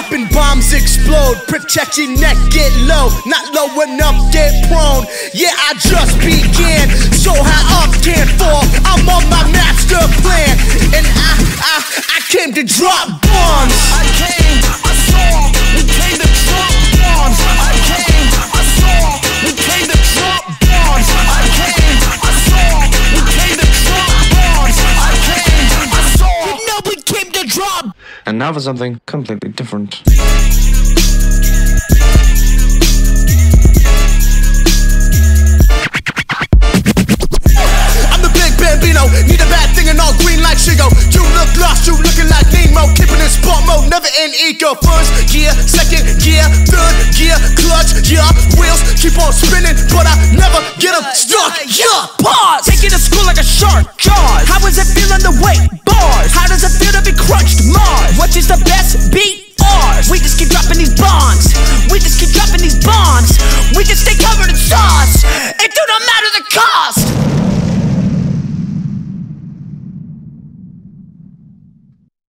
dropping bombs explode. Protect your neck, get low. Not low enough, get prone. Yeah, I just began. So high up, can't fall. I'm on my master plan. And I came to drop bombs. I came, I saw, we came to drop bombs. I came, I saw, we came to drop bombs. I came, I saw, we came to drop bombs. I came, I saw, you know we came to drop. And now for something completely different. Bambino, need a bad thing and all green like Shigo. You look lost, you looking like Nemo. Keeping in sport mode, never in eco. First gear, second gear, third gear, clutch, yeah. Wheels keep on spinning, but I never get them stuck. Yeah, pause. Take it to school like a shark, Jaws. How does it feel on the weight? Bars. How does it feel to be crunched? Mars. What is the best beat? Ours. We just keep dropping these bombs. We just keep dropping these bombs. We just stay covered in sauce. It do not matter the cost.